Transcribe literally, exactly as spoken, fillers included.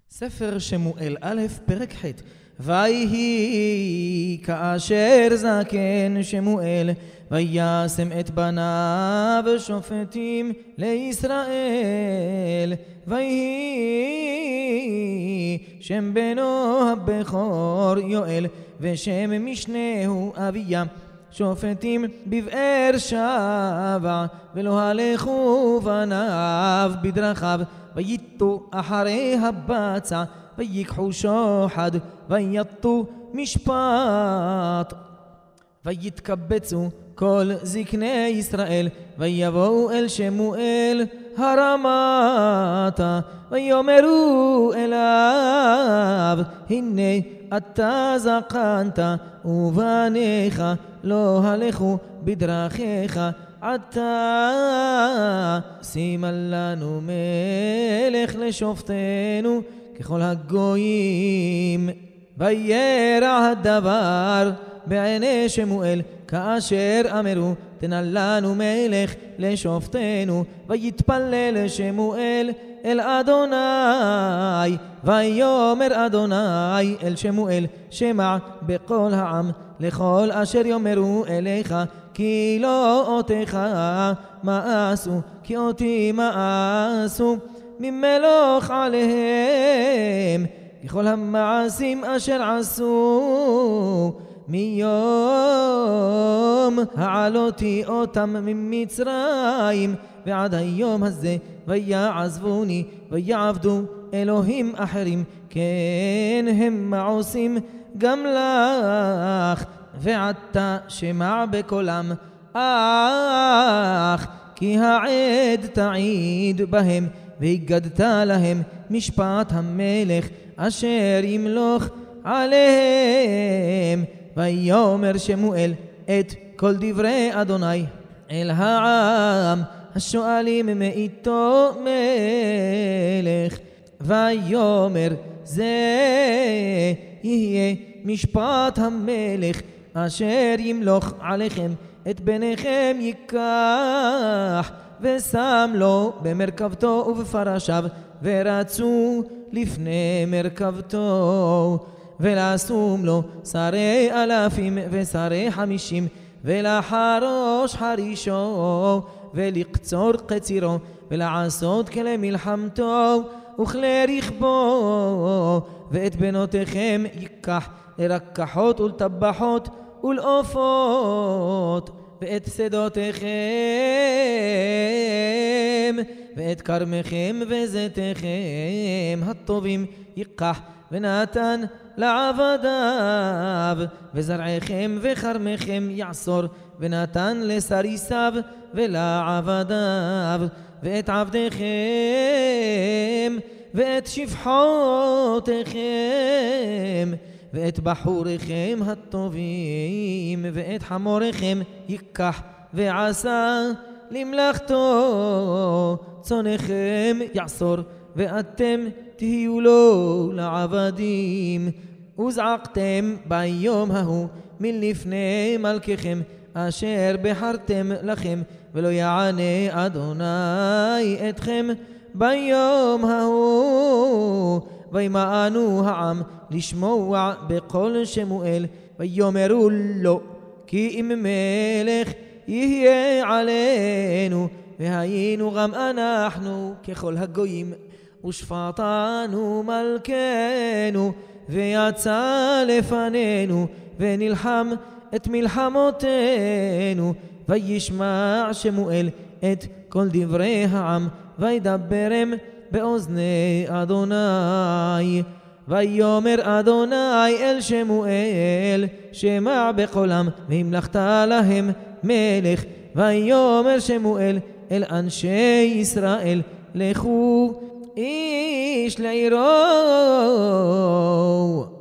ספר שמואל א', פרק ח'. ויהי כאשר זקן שמואל וישם את בניו שופטים לישראל. ויהי שם בנו הבכור יואל ושם משנהו אביה שופטים בבאר שבע. ולא הלכו בניו בדרכיו ויטו אחרי הבצע ויקחו שוחד ויטו משפט. ויתקבצו כל זקני ישראל ויבואו אל שמואל הרמתה ויאמרו אליו הנה אתה זקנת ובניך לא הלכו בדרכיך עתה שימה לנו מלך לשופטנו ככל הגויים. וירע הדבר בעיני שמואל כאשר אמרו תנה לנו מלך לשופטנו. ויתפלל שמואל אל אדוני ויאמר אדוני אל שמואל שמע בקול העם לכל אשר יאמרו אליך כי לא אותך מאסו כי אותי מאסו ממלוך עליהם ככל המעשים אשר עשו מיום העלותי אותם ממצרים ועד היום הזה. ויעזבוני ויעבדו אלוהים אחרים כן הם עושים גם לך. ועתה שמע בקולם אך כי העד תעיד בהם והגדת להם משפט המלך אשר ימלוך עליהם. ויאמר שמואל את כל דברי אדוני אל העם השואלים מאיתו מלך. ויאמר זה יהיה משפט המלך אשר ימלוך עליכם את בניכם ייקח ושם לו במרכבתו ובפרשיו ורצו לפני מרכבתו ולשום לו שרי אלפים ושרי חמישים ולחרוש חרישו ולקצור קצירו ולעשות כלי מלחמתו וכלי רכבו. ואת בנותיכם ייקח לרקחות ולטבחות ולעופות ואת שדותיכם ואת כרמכם וזיתיכם הטובים ייקח ונתן לעבדיו וזרעיכם וכרמכם יעשור ונתן לסריסיו ולעבדיו ואת עבדיכם ואת שפחותיכם ואת בחוריכם הטובים ואת חמוריכם ייקח ועשה למלאכתו. צונכם יעשור ואתם תהיו לו לעבדים. וזעקתם ביום ההוא מלפני מלככם אשר בחרתם לכם ולא יענה אדוני אתכם ביום ההוא. וימאנו העם לשמוע בקול שמואל ויאמרו לו כי אם מלך יהיה עלינו והיינו גם אנחנו ככל הגויים ושפטנו מלכנו ויצא לפנינו ונלחם את מלחמותינו. וישמע שמואל את כל דברי העם וידברם באוזני אדוני. ויאמר אדוני אל שמואל שמע בקולם והמלכת להם מלך. ויאמר שמואל אל אנשי ישראל לכו איש לעירו